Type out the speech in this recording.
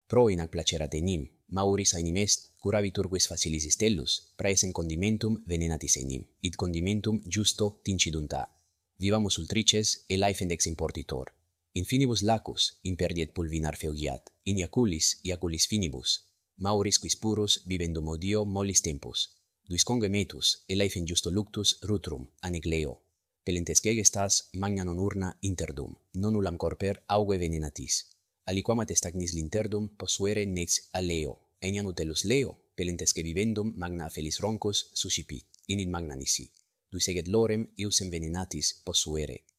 Pro in ac placerat enim, mauris aenim est, curabitur quis facilis stellus, praesem condimentum venenatis enim, id condimentum justo tincidunt a. Vivamus ultrices, e laefent ex importitor. In finibus lacus, imperdiet pulvinar feugiat, in iaculis finibus. Mauris quis purus vivendum odio mollis tempus. Duis congemetus, e laefent justo luctus rutrum, anec leo. Pelentesque gestas magna non urna interdum, non ullam corper auge venenatis. Aliquam atestagnis linterdum possuere nex a leo, eniam utellus leo, pelentesque vivendum magna felis roncus suscipit, init magna nisi. Duis eget lorem iusem venenatis possuere.